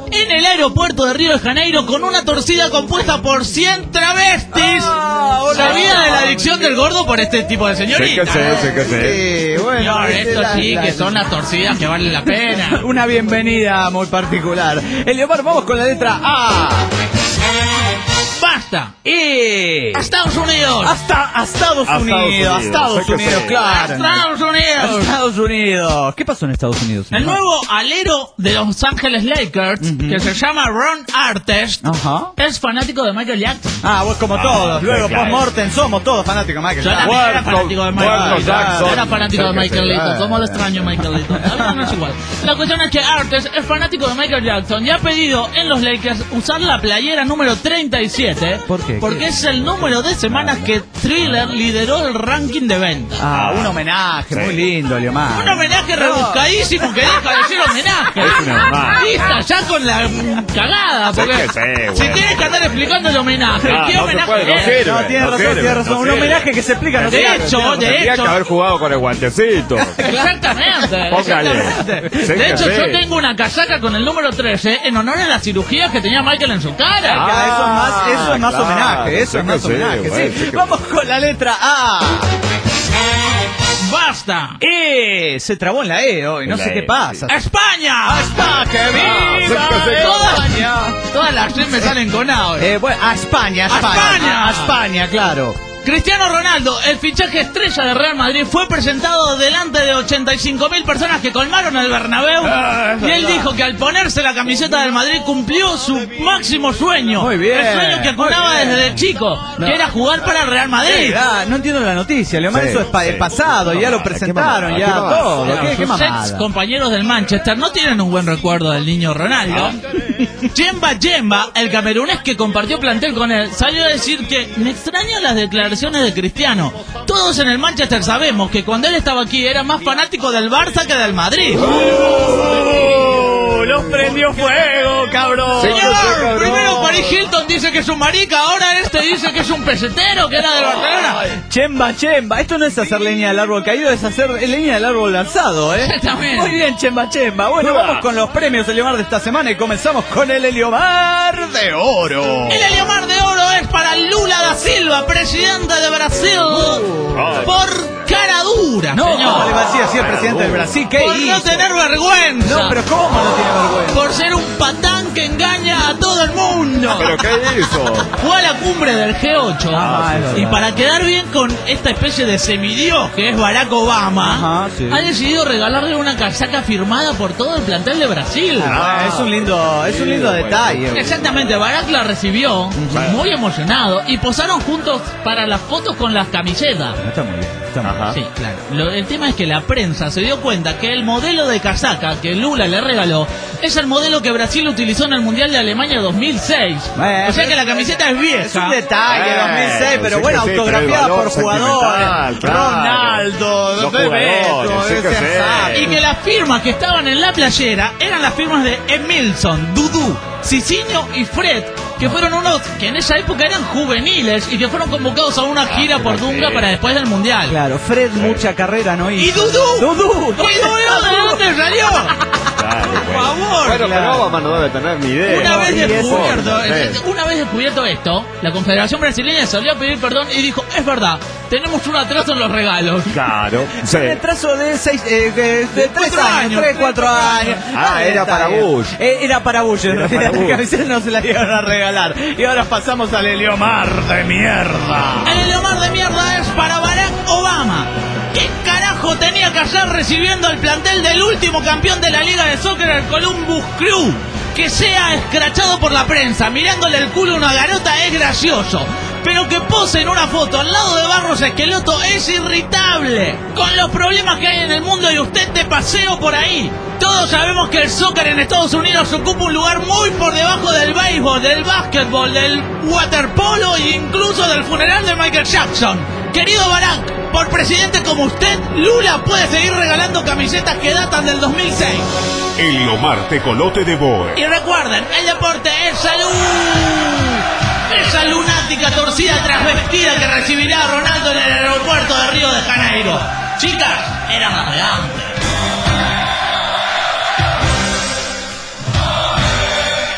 en el aeropuerto de Río de Janeiro con una torcida compuesta por cien travestis. Ah, ¿Sabía de la adicción del gordo por este tipo de señoritas? Sí que sé, sí que sé. Sí, bueno, Señor, este, esto la- sí la- que son las torcidas que valen la pena. Una bienvenida muy particular. Eliomar, vamos con la letra A. ¡Basta! E. ¡A Estados Unidos! Hasta a Estados A Estados Unidos, a Unidos, Estados sé que Unidos, sí. claro. ¡Estados A Unidos! Estados Unidos. ¿Qué pasó en Estados Unidos? El nuevo alero de Los Ángeles Lakers, que se llama Ron Artest, Ajá. es fanático de Michael Jackson. Ah, vos como todos. Luego, claro. post-mortem, somos todos fanáticos de Michael Yo Jackson. también era fanático de Michael Michael Jackson. Jackson. Era fanático de Sé que Michael sí. Jackson. ¿Cómo lo extraño, Michael Jackson? Ahora no es igual. La cuestión es que Artest es fanático de Michael Jackson y ha pedido en los Lakers usar la playera número treinta y siete. ¿Por qué? Porque ¿Qué? es el número de semanas que Thriller lideró el ranking de ventas. Ah, un homenaje, muy lindo, Eliomar. Un homenaje rebuscadísimo que deja de decir homenaje. Es un homenaje. Lista, ya con la mm, cagada. Sé Porque que sé, si güey. tienes que andar explicando el homenaje, Ah, ¿qué no se homenaje puede, no es? sirve. No, tienes no razón, sirve, tienes razón. no Un sirve. homenaje que se explica. no De se- hecho, de Tendría hecho. que haber jugado con el guantecito. Exactamente. Póngale. exactamente. Sé De que hecho, sé. yo tengo una casaca con el número trece en honor a las cirugías que tenía Michael en su cara. Ah, eso es más, eso es más claro, homenaje, eso sé es más que sí, homenaje, bueno, sí. sé que- Vamos con la letra A. ¡Basta! E. Se trabó en la E hoy, no En sé la qué E, pasa. ¡España! ¡Hasta que Ah, viva sé que sé. España! Todas las tres me salen con A ahora. Eh, bueno, a España, a ¡A España. España! A España, claro. Cristiano Ronaldo, el fichaje estrella de Real Madrid, fue presentado delante de ochenta y cinco mil personas que colmaron el Bernabéu. Ah, es y él verdad. dijo que al ponerse la camiseta del Madrid cumplió su máximo sueño. Muy bien, El sueño que muy acordaba bien. desde chico, No. que era jugar para el Real Madrid. Ah, no entiendo la noticia, Leomar, Sí, eso es pa- sí. es pasado, ya lo presentaron, qué ya mamada, qué todo. mamada. ¿Qué, qué Sus ex mamada? compañeros del Manchester no tienen un buen recuerdo del niño Ronaldo. Jemba Jemba, el camerunés que compartió plantel con él, salió a decir que me extrañan las declaraciones de Cristiano. Todos en el Manchester sabemos que cuando él estaba aquí era más fanático del Barça que del Madrid. ¡Oh! ¡Los prendió fuego, cabrón! Señor, primero Paris Hilton dice que es un marica, ahora este dice que es un pesetero, que era del Barcelona. Chemba, chemba. Esto no es hacer leña del árbol caído, es hacer leña del árbol lanzado, ¿eh? Exactamente. Muy bien, chemba, chemba. Bueno, vamos con los premios Eliomar de esta semana y comenzamos con el Eliomar de Oro. El Eliomar de Oro es para Lula da Silva, presidente de Brasil, por cara dura, No, señor. ¿cómo le va a decir así al presidente del Brasil? ¿Qué Por hizo? no tener vergüenza. No, pero ¿cómo no tiene vergüenza? Por ser un patán que engaña a todo el mundo. ¿Pero qué hizo? Fue a la cumbre del G ocho Ah, es y verdad. para quedar bien con esta especie de semidios que es Barack Obama, Ajá, sí. ha decidido regalarle una casaca firmada por todo el plantel de Brasil. Ah, es un lindo, es un lindo Sí, detalle. Exactamente, Barack la recibió muy emocionado y posaron juntos para las fotos con las camisetas. Está muy bien, está muy bien. Ajá. Sí, claro. Lo- el tema es que la prensa se dio cuenta que el modelo de casaca que Lula le regaló es el modelo que Brasil utilizó en el Mundial de Alemania dos mil seis. Bueno, o sea que la camiseta es vieja. Es un detalle, Eh, dos mil seis, pero sí bueno, que sí, autografiada pero el por valor jugadores. sentimental, claro. Ronaldo, Los Bebeto, jugadores, sí que ese sí. Hazard. Y que las firmas que estaban en la playera eran las firmas de Emilson, Dudú, Cicinho y Fred, que fueron unos que en esa época eran juveniles y que fueron convocados a una gira por Dunga para después del Mundial. Claro, Fred mucha carrera no hizo. ¿Y Dudú? Dudú. ¿Y Dudú de dónde salió? Claro, Por bueno. favor. Bueno, claro. pero Obama no debe tener ni idea. Una vez Y eso, descubierto, sí. una vez descubierto esto, la Confederación Brasileña salió a pedir perdón y dijo, es verdad, tenemos un atraso en los regalos. Claro, sí. Un retraso de seis, eh, de, de tres cuatro años, años, tres, cuatro tres, cuatro años. Ah, era está para bien. Bush. Eh, era para Bush, en Era realidad para la Bush. camiseta no se la iban a regalar. Y ahora pasamos al Eliomar de mierda. El Eliomar de mierda es para Barack Obama. ¿Qué carajo tenía que hacer recibiendo al plantel del último campeón de la Liga de Soccer, el Columbus Crew? Que sea escrachado por la prensa, mirándole el culo a una garota es gracioso. Pero que pose en una foto al lado de Barros Esqueloto es irritable. Con los problemas que hay en el mundo y usted de paseo por ahí. Todos sabemos que el soccer en Estados Unidos ocupa un lugar muy por debajo del béisbol, del básquetbol, del waterpolo e incluso del funeral de Michael Jackson. Querido Barack, por presidente como usted, Lula puede seguir regalando camisetas que datan del dos mil seis. Eliomar Tecolote de Boe. Y recuerden, el deporte es salud. Esa lunática torcida transvestida que recibirá a Ronaldo en el aeropuerto de Río de Janeiro. Chicas, eran las de antes.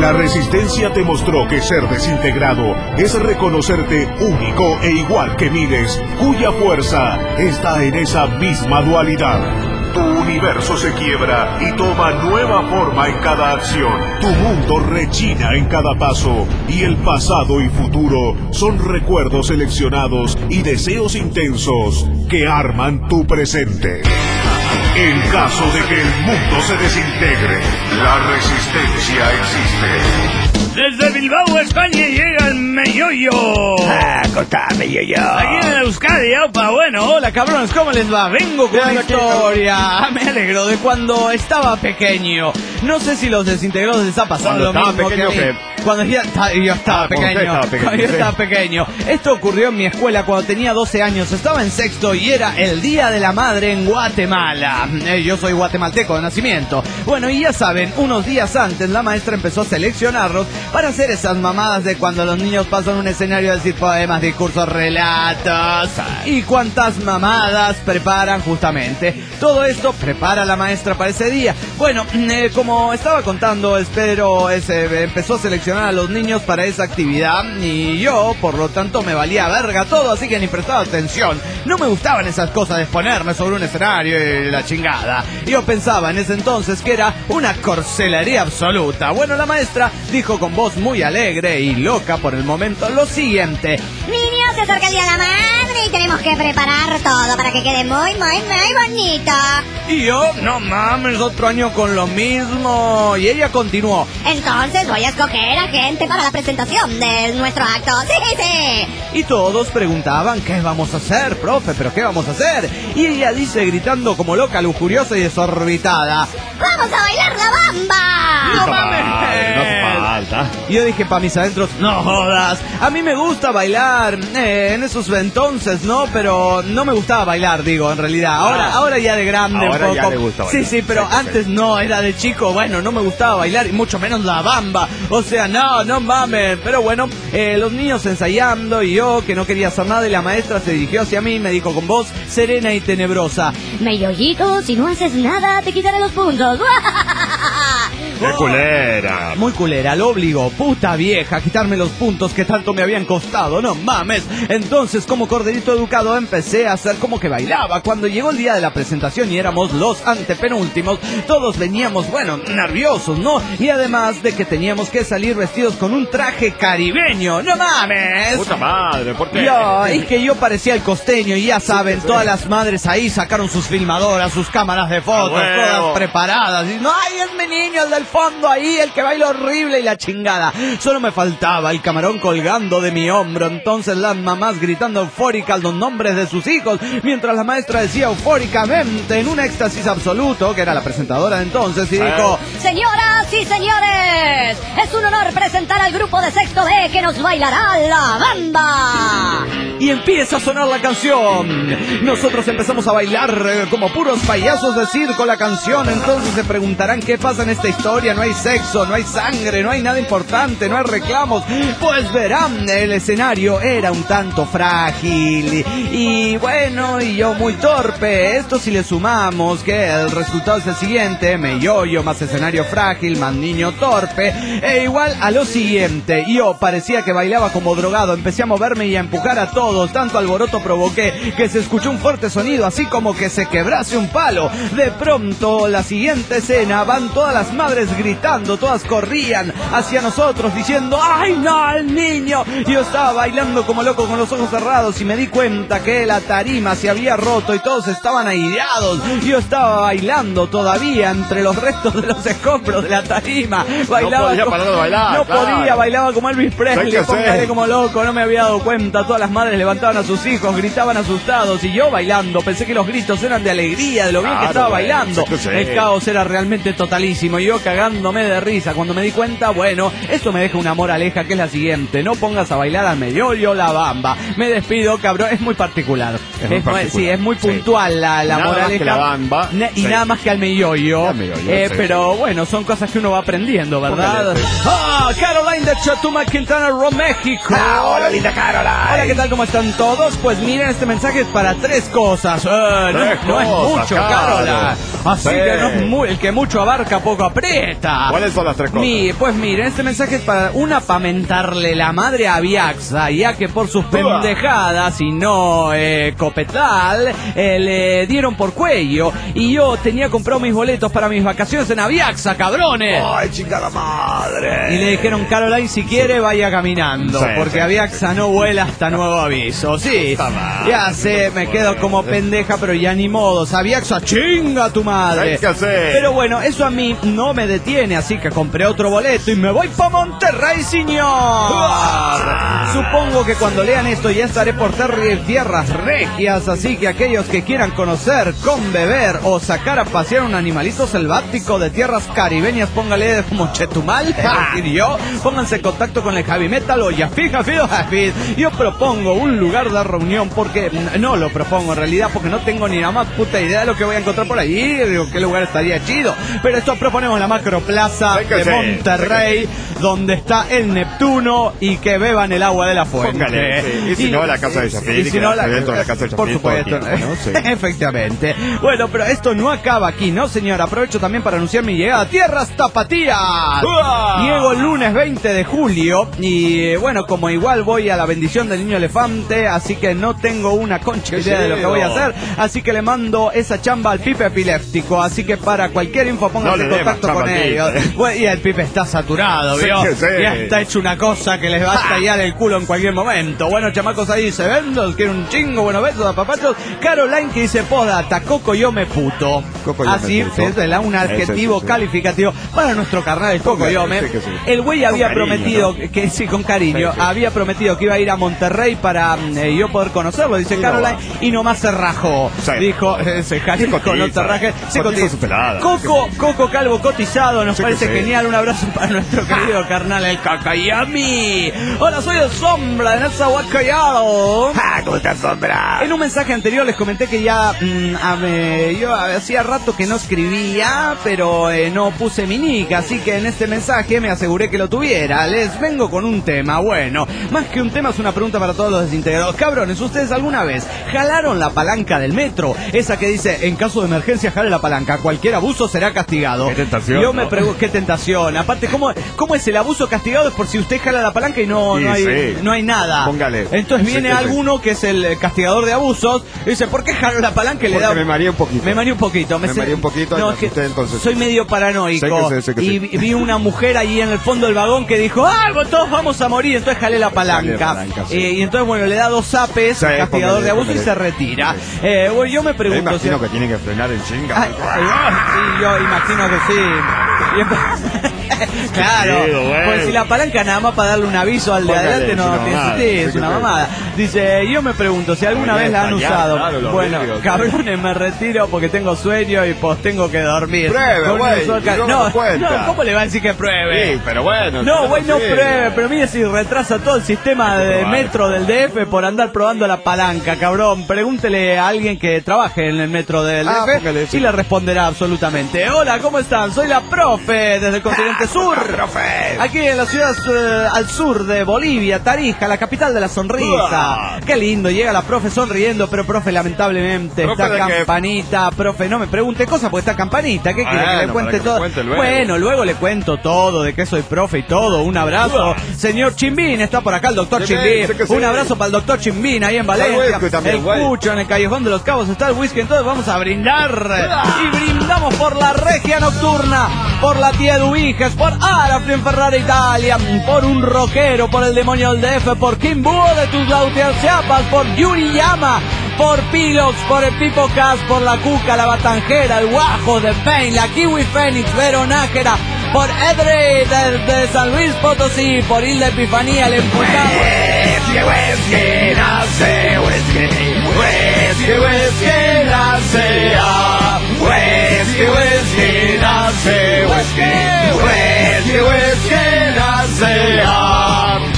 La Resistencia te mostró que ser desintegrado es reconocerte único e igual que miles, cuya fuerza está en esa misma dualidad. Tu universo se quiebra y toma nueva forma en cada acción. Tu mundo rechina en cada paso y el pasado y futuro son recuerdos seleccionados y deseos intensos que arman tu presente. En caso de que el mundo se desintegre, la Resistencia existe. Desde Bilbao, España, llega el Meyoyo. Ah, contame, Yoyo. Aquí en Euskadi, opa, bueno. Hola, cabrones, ¿cómo les va? Vengo con una historia. Me alegro de cuando estaba pequeño. No sé si los desintegrados les ha pasado lo mismo que a mí. Cuando ya, yo estaba pequeño, estaba pequeño cuando yo sí. estaba pequeño. Esto ocurrió en mi escuela cuando tenía doce años. Estaba en sexto y era el Día de la Madre en Guatemala. Eh, yo soy guatemalteco de nacimiento. Bueno, y ya saben, unos días antes la maestra empezó a seleccionarlos para hacer esas mamadas de cuando los niños pasan un escenario a decir poemas, discursos, relatos. Y cuántas mamadas preparan justamente. Todo esto prepara la maestra para ese día. Bueno, eh, como estaba contando, espero, ese, empezó a seleccionar a los niños para esa actividad y yo, por lo tanto, me valía verga todo, así que ni prestaba atención. No me gustaban esas cosas de exponerme sobre un escenario y la chingada. Yo pensaba en ese entonces que era una corcelería absoluta. Bueno, la maestra dijo con voz muy alegre y loca por el momento lo siguiente: niños, se acerca el Día de la Madre y tenemos que preparar todo para que quede muy, muy, muy bonito. Y yo, no mames, otro año con lo mismo. Y ella continuó: entonces voy a escoger a gente para la presentación de nuestro acto. Sí, sí. Y todos preguntaban: ¿qué vamos a hacer, profe? ¿Pero qué vamos a hacer? Y ella dice, gritando como loca, lujuriosa y desorbitada: ¡vamos a bailar la bamba! ¡No mames! No hace falta. Y yo dije para mis adentros: no jodas, a mí me gusta bailar, eh, en esos entonces, ¿no? Pero no me gustaba bailar, digo, en realidad. Ahora, ah, ahora ya de grande ahora un poco. Ya le gusta bailar. Sí, sí, pero sí, antes no, era de chico, bueno, no me gustaba bailar y mucho menos la bamba. O sea, no, no mames. Pero bueno, eh, los niños ensayando y yo que no quería hacer nada y la maestra se dirigió hacia mí y me dijo con voz serena y tenebrosa: Meyoyito, si no haces nada te quitaré los puntos. ¡Qué culera! Muy culera, lo obligó, puta vieja, a quitarme los puntos que tanto me habían costado, no mames. Entonces, como corderito educado, empecé a hacer como que bailaba. Cuando llegó el día de la presentación y éramos los antepenúltimos, todos veníamos, bueno, nerviosos, ¿no? Y además de que teníamos que salir vestidos con un traje caribeño, no mames. Puta madre, ¿por qué? Yo, es que yo parecía el costeño y ya saben, sí, todas las madres ahí sacaron sus filmadoras, sus cámaras de fotos, ah, todas preparadas. Y no, ay, es mi niño, el del fondo ahí, el que baila horrible y la chingada. Solo me faltaba el camarón colgando de mi hombro. Entonces las mamás gritando eufóricas los nombres de sus hijos, mientras la maestra decía eufóricamente, en un éxtasis absoluto, que era la presentadora de entonces, y dijo: señoras y señores, es un honor presentar al grupo de sexto B que nos bailará la bamba. Y empieza a sonar la canción. Nosotros empezamos a bailar eh, como puros payasos de circo la canción. Entonces se preguntarán: ¿qué pasa en esta historia? No hay sexo, no hay sangre, no hay nada importante, no hay reclamos. Pues verán, el escenario era un tanto frágil y, y bueno, y yo muy torpe. Esto si le sumamos que el resultado es el siguiente: Meyoyo más escenario frágil más niño torpe, e igual a lo siguiente. Yo parecía que bailaba como drogado. Empecé a moverme y a empujar a todos. Tanto alboroto provoqué que se escuchó un fuerte sonido, así como que se quebrase un palo. De pronto, la siguiente escena, van todas las madres gritando, todas corrían hacia nosotros diciendo: ¡ay no, el niño! Yo estaba bailando como loco con los ojos cerrados y me di cuenta que la tarima se había roto y todos estaban aireados. Yo estaba bailando todavía entre los restos de los escombros de la tarima. Bailaba, no podía parar de bailar. No claro. podía, bailaba como Elvis Presley, póngale como loco, no me había dado cuenta. Todas las madres levantaban a sus hijos, gritaban asustados y yo bailando. Pensé que los gritos eran de alegría, de lo bien claro, que estaba bailando. Sí, sí. El caos era realmente totalísimo y yo cagándome de risa. Cuando me di cuenta, bueno, esto me deja una moraleja que es la siguiente: no pongas a bailar al Meyoyo la bamba. Me despido, cabrón, es muy particular. Es muy es, particular. Sí, es muy puntual sí. la, la nada moraleja. Más que la bamba. Y sí. nada más que al Meyoyo. Eh, sí. Pero bueno, son cosas que uno va aprendiendo, ¿verdad? ¡Ah! Oh, Caroline de Chatuma, Quintana Roo, México. Ah, hola, linda Caroline. Hola, ¿qué tal? ¿Cómo están todos? Pues miren, este mensaje es para tres cosas. Eh, tres no, no cosas, es mucho, Caroline. Así Sí. que no es muy, el que mucho abarca, poco aprieta. ¿Cuáles son las tres cosas? Mi, pues miren, este mensaje es para una para mentarle la madre a Biaxa, ya que por sus pendejadas y no eh, copetal, eh, le dieron por cuello. Y yo tenía comprado mis boletos para mis vacaciones en Aviaxa, cabrones. Ay, chica la madre. Y le dijeron, Caroline, si quiere vaya caminando, Sí, porque sí, Aviaxa sí. no vuela hasta nuevo aviso. Sí, Puta madre, ya sé, me quedo como pendeja, pero ya ni modos. Aviaxa, chinga tu madre. Hay que hacer. Pero bueno, eso a mí no me detiene, así que compré otro boleto y me voy pa' Monterrey, señor. Supongo que cuando lean esto ya estaré por ter- tierras regias, así que aquellos que quieran conocer, con beber o sacar a pasear un animalito selvático de tierras caribeñas, póngale como Chetumal, es decir, yo, pónganse en contacto con el Heavy Metal o Yafid, Jafid o Jafid. Yo propongo un lugar de reunión, porque no lo propongo en realidad, porque no tengo ni la más puta idea de lo que voy a encontrar por ahí, digo, qué lugar estaría chido. Pero esto proponemos la macroplaza Hay que de ser, Monterrey, hay donde está el Neptuno, y que beban el agua de la fuente. Póngale, sí. Y si no, la casa de Yafid, y si que no, la- la, dentro de la casa de Yafid por todo supuesto, el tiempo, ¿no? Sí. efectivamente. Bueno, pero esto no acaba aquí, ¿no, señor? Aprovecho también para anunciar mi llegada a Tierras Tapatías. ¡Uah! Llego el lunes veinte de julio y bueno, como igual voy a la bendición del niño elefante, así que no tengo una concha idea de lo que voy a hacer, así que le mando esa chamba al Pipe epiléptico, así que para cualquier info pónganse No en le dé contacto más con chamba al ellos. Pipe. Bueno, y el Pipe está saturado, Sí, ¿vio? que sí. Ya está hecho una cosa que les va a estallar el culo en cualquier momento. Bueno, chamacos, ahí se ven, los quiero un chingo, bueno, besos a papachos. Caroline que dice podata, Coco yo me puto. Coco yo me Así puto. es la- un adjetivo Ese, sí, sí. calificativo para nuestro carnal el Coco Póngale, Yome. sí, que sí. El güey Con había cariño, prometido ¿no? que sí, con cariño, Sí, sí. había prometido que iba a ir a Monterrey para mm, eh, yo poder conocerlo, dice Y no Caroline, va. y nomás se rajó. Sí. Dijo, eh, se jale, cotiza, no te rajes, se cotiza cotiza. su pelada. Coco, Coco Calvo cotizado, nos Sí, que parece sí. genial. Un abrazo para nuestro querido carnal el Cacayami. Hola, soy el Sombra de Nezahualcóyotl. Ah, ¿cómo estás, Sombra? En un mensaje anterior les comenté que ya mm, a me- yo hacía rato que no escribía, pero eh, no puse mi nick, así que en este mensaje me aseguré que lo tuviera. Les vengo con un tema, bueno, más que un tema es una pregunta para todos los desintegrados. Cabrones, ¿ustedes alguna vez jalaron la palanca del metro? Esa que dice, en caso de emergencia jale la palanca, cualquier abuso será castigado. Qué tentación, Yo me ¿no? pregunto, qué tentación. Aparte, ¿cómo, ¿cómo es el abuso castigado? Es por si usted jala la palanca y no, Sí, no, hay, sí. no hay nada. Póngale. Entonces viene Sí, sí, sí. alguno que es el castigador de abusos y dice, ¿por qué jalo la palanca y le Porque da? me mareé un poquito. Me mareé un poquito. Me sé- mareé un poquito y No, me es que asusté, entonces. soy medio paranoico. Sé que sí, sé que y sí. vi- vi una mujer ahí en el fondo del vagón que dijo, ¡ah, todos vamos a morir! Entonces jalé la palanca. Jalé la palanca, sí. Eh, y entonces, bueno, le da dos zapes Sí, al castigador póngale, de abuso y póngale. se retira. Sí. Eh, bueno, yo me Me pregunto... imagino si- que tiene que frenar en chinga. Ay, ay, ay, sí, yo imagino que sí. Y empe- claro, chido, güey. pues si la palanca nada más para darle un aviso al de Póngale, adelante no es una tiene mamada, sentido, sí es que una sí. mamada. Dice, yo me pregunto si alguna Podría vez la han estallar, usado. claro, los Bueno, vidrios. cabrones, me retiro porque tengo sueño y pues tengo que dormir. Pruebe, Con güey, un sol cal- y luego no, me cuenta. no, ¿cómo le va a decir que pruebe? Sí, pero bueno. No, si güey, no sirve. pruebe, pero mire si retrasa todo el sistema de probar. metro del D F por andar probando la palanca, cabrón. Pregúntele a alguien que trabaje en el metro del Ah, D F póngale, sí. y le responderá absolutamente. Hola, ¿cómo están? Soy la profe desde el continente sur. profe. Aquí en la ciudad eh, al sur de Bolivia, Tarija, la capital de la sonrisa. Uah. Qué lindo, llega la profe sonriendo, pero profe, lamentablemente ¿Profe está de qué? campanita. Profe, no me pregunte cosas porque está campanita. ¿Qué quiere que Bueno, le cuente para que me todo? cuente luego. Bueno, luego le cuento todo, de que soy profe y todo. Un abrazo. Uah. Señor Chimbín, está por acá el doctor Sí, Chimbín. sé que sí. Un abrazo para el doctor Chimbín ahí en Está el Valencia. whisky también, el güey. Cucho en el Callejón de los Cabos está el whisky. Entonces vamos a brindar. Y brindamos por la regia nocturna, por la tía Duiges, por Arafin Ferrara Italia, por un rockero, por el demonio del D F, por Kim Búho de tus Lautier Chiapas, por Yuri Yama, por Pilox, por el Pipo Cas, por la Cuca, la Batanjera, el Guajo de Pain, la Kiwi Fénix, Vero Nájera, por Edre de, de San Luis Potosí, por Hilda Epifanía, el empujado. Whisky, whisky, nace, whisky, whisky, whisky, nace, ah. Whisky, whisky, nace, whisky, whisky, whisky, nace, ah.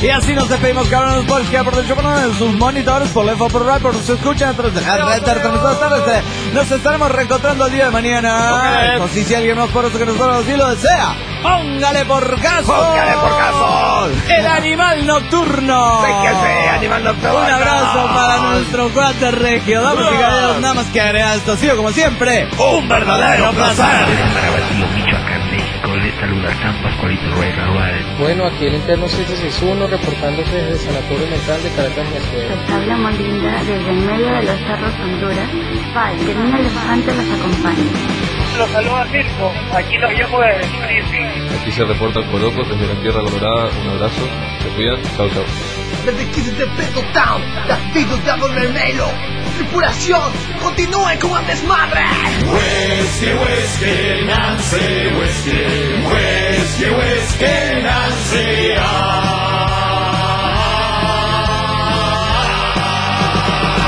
Y así nos despedimos, cabrón. Nos pueden quedar por el show en sus monitores, por left o por right, por nos escuchan a través de la red de. Nos estaremos reencontrando el día de mañana. Okay. Si alguien más por eso que nosotros así lo desea, póngale por caso. Póngale por caso. El animal nocturno. Sí que sí, animal nocturno. Un abrazo para nuestro cuate regio. Damas y caballeros, nada más que agregar. Esto ha sido como siempre un verdadero placer. Para Batío Michoacán, México, les saluda San Pascualito Ruiz Raúl. Bueno, aquí el interno seis seis uno reportándose desde el Sanatorio Mental de Caracas, Venezuela. Les habla Molinda desde en medio de los cerros Honduras. Pai, que un elefante los acompañe. Los saluda Circo, aquí nos llamo de Frisbee. Aquí se reporta el Coroco desde la Tierra Colorada. Un abrazo, se cuidan, chao chao. Desde Kisses de Peto Town, David de Árbol Mermelo. Tripulación, continúen con el desmadre. Whisky, whisky, Nancy, whisky, whisky, whisky, Nancy.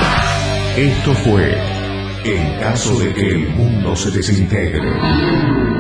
Esto fue En caso de que el mundo se desintegre.